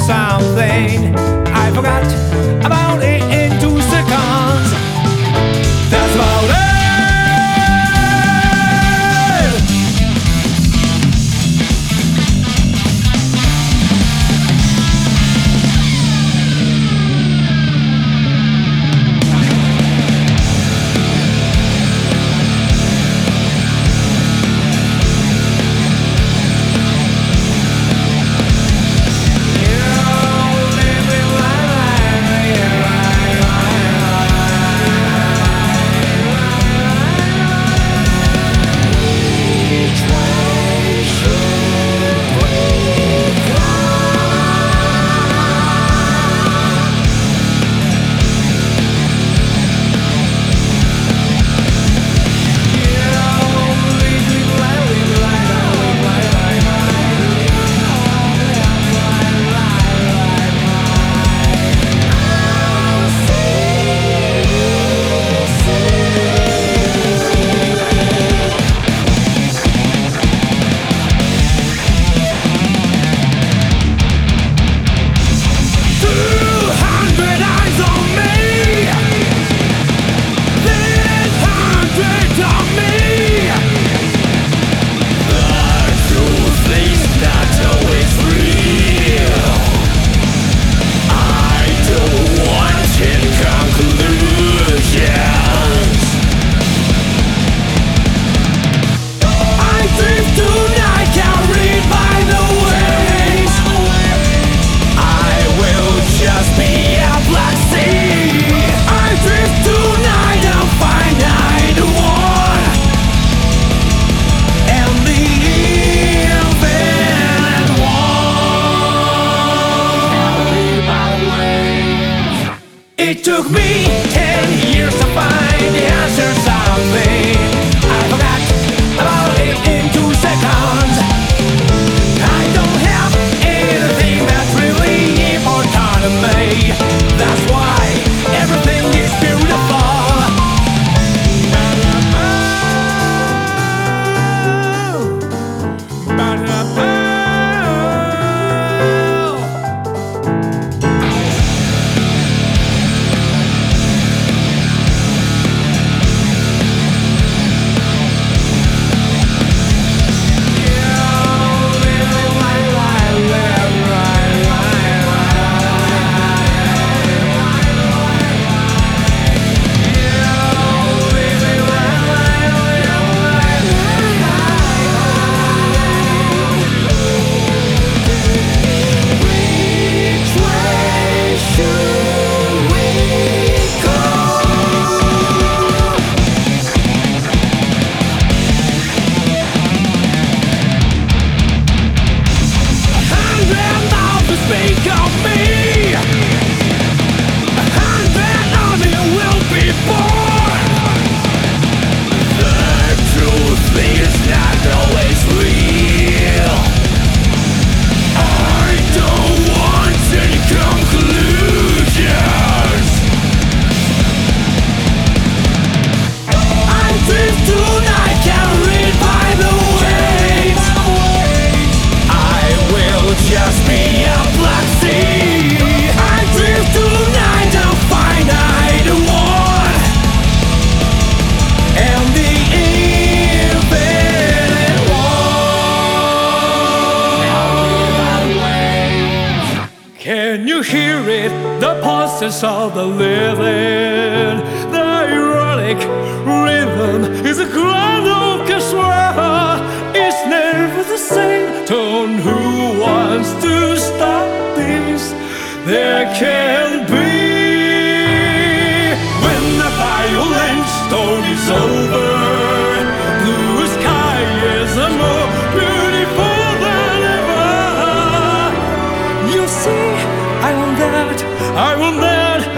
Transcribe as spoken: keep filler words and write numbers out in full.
something I forgot about it in two seconds. That's about it. It took me ten years to find the answer something I forgot about it in two seconds. I don't have anything that's really important to me. That's why everything is beautiful. Can you hear it? The pulses of the living. The ironic rhythm is a grand orchestra. It's never the same tone. Who wants to stop this? There can be. When the violent storm is over, blue sky is a more beautiful than ever. You see, I want that, I want that,